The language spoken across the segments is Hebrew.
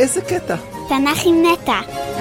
באיזה קטע? תנ"ך עם נטע.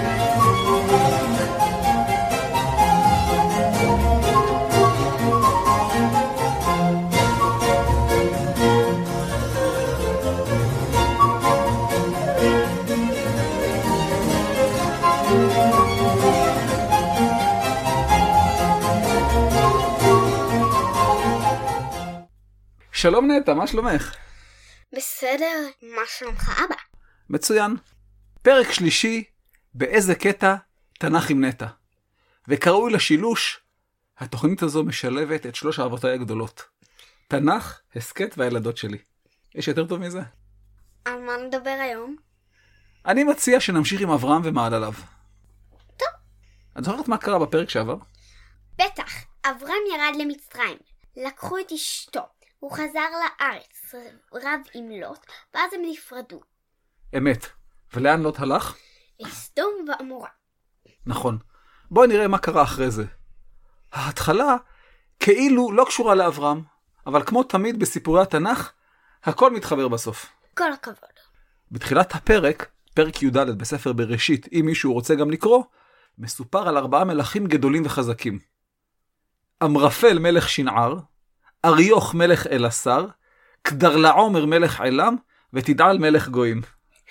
שלום נטע, מה שלומך? בסדר, מה שלומך אבא? מצוין. פרק שלישי, באיזה קטע? תנ"ך עם נטע. וקראוי לשילוש, התוכנית הזו משלבת את שלוש אהבותיי הגדולות. תנ"ך, הסקט והילדות שלי. יש יותר טוב מזה? על מה נדבר היום? אני מציע שנמשיך עם אברהם ומעלליו. טוב. את זוכרת מה קרה בפרק שעבר? בטח, אברהם ירד למצרים. לקחו את אשתו. הוא חזר לארץ, רב עם לוט, ואז הם נפרדו. אמת. ולאן לוט הלך? לסדום ועמורה. נכון. בואי נראה מה קרה אחרי זה. ההתחלה כאילו לא קשורה לאברהם, אבל כמו תמיד בסיפורי התנ"ך, הכל מתחבר בסוף. כל הכבוד. בתחילת הפרק, פרק י"ד בספר בראשית, אם מישהו רוצה גם לקרוא, מסופר על 4 מלכים גדולים וחזקים. אמרפל מלך שנער, אריוך מלך אלעשר, כדרלעומר מלך עילם, ותדעל מלך גויים.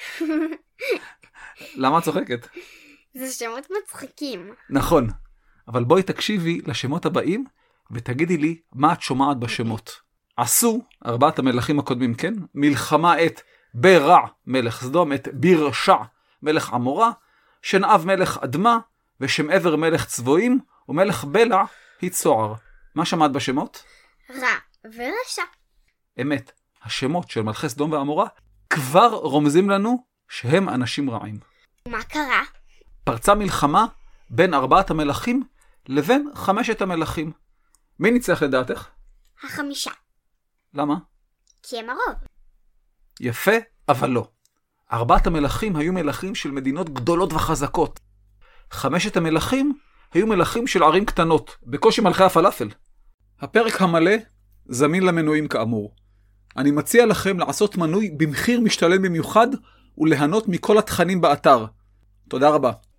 למה את צוחקת? זה שמות מצחיקים. נכון, אבל בואי תקשיבי לשמות הבאים, ותגידי לי מה את שומעת בשמות. עשו 4 המלכים הקודמים, כן? מלחמה את ברע מלך סדום, את בירשע מלך עמורה, שנאב מלך אדמה, ושם עבר מלך צבועים, ומלך בלע היא צוער. מה שמעת בשמות? רע ורשע. אמת, השמות של מלכי סדום ועמורה כבר רומזים לנו שהם אנשים רעים. מה קרה? פרצה מלחמה בין 4 המלכים לבין 5 המלכים. מי ניצח לדעתך? 5. למה? כי הם הרוב. יפה, אבל לא. 4 המלכים היו מלכים של מדינות גדולות וחזקות. 5 המלכים היו מלכים של ערים קטנות, בקושי מלכי הפלאפל. הפרק המלא זמין למנויים כאמור. אני מציע לכם לעשות מנוי במחיר משתלם במיוחד וליהנות מכל התכנים באתר. תודה רבה.